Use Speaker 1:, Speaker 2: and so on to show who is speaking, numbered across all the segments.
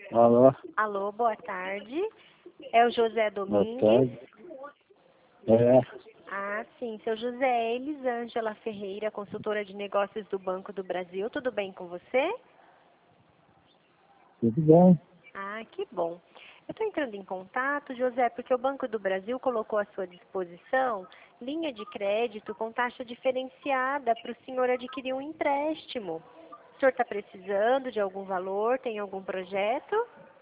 Speaker 1: Alô,
Speaker 2: Alô, boa tarde. É o José
Speaker 1: boa
Speaker 2: Domingues?
Speaker 1: tarde. É,
Speaker 2: Ah, sim. Seu José, é Elisângela Ferreira, consultora de negócios do Banco do Brasil. Tudo bem com você?
Speaker 1: tudo bem.
Speaker 2: Ah, que bom. Eu estou entrando em contato, José, porque o Banco do Brasil colocou à sua disposição linha de crédito com taxa diferenciada para o senhor adquirir um empréstimo. O senhor está precisando de algum valor? Tem algum projeto?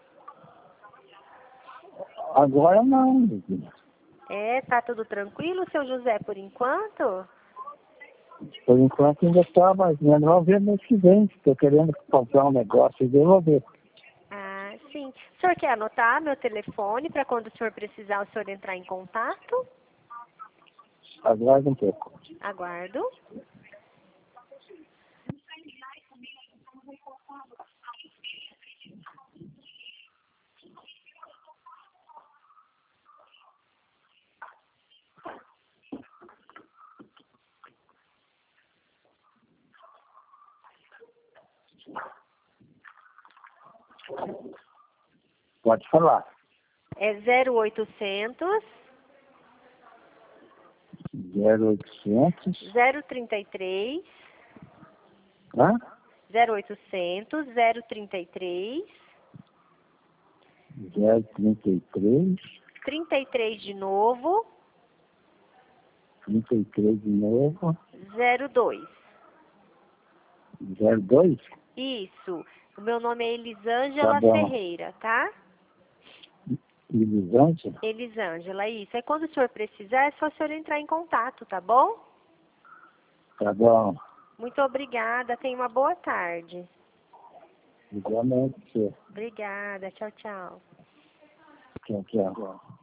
Speaker 1: Agora não, menina.
Speaker 2: Tá tudo tranquilo, seu José, por enquanto?
Speaker 1: Por enquanto ainda está, mas vamos ver mês que vem. Estou querendo comprar um negócio e devolver.
Speaker 2: Ah, sim. O senhor quer anotar meu telefone para quando o senhor precisar, o senhor entrar em contato?
Speaker 1: Aguarda um pouco.
Speaker 2: Aguardo.
Speaker 1: Pode falar.
Speaker 2: É 0800
Speaker 1: 0800.
Speaker 2: 033
Speaker 1: Hã?
Speaker 2: 0800 033
Speaker 1: 033.
Speaker 2: 33 de novo
Speaker 1: 33 de novo.
Speaker 2: 02.
Speaker 1: 02.
Speaker 2: Isso. O meu nome é
Speaker 1: Tá
Speaker 2: Elisângela
Speaker 1: bom.
Speaker 2: Ferreira, tá?
Speaker 1: Elisângela?
Speaker 2: Elisângela, isso. Aí quando o senhor precisar, é só o senhor entrar em contato, tá bom?
Speaker 1: Tá bom.
Speaker 2: Muito obrigada. Tenha uma boa tarde.
Speaker 1: Igualmente.
Speaker 2: Obrigada. Tchau, tchau.
Speaker 1: Tchau, tchau.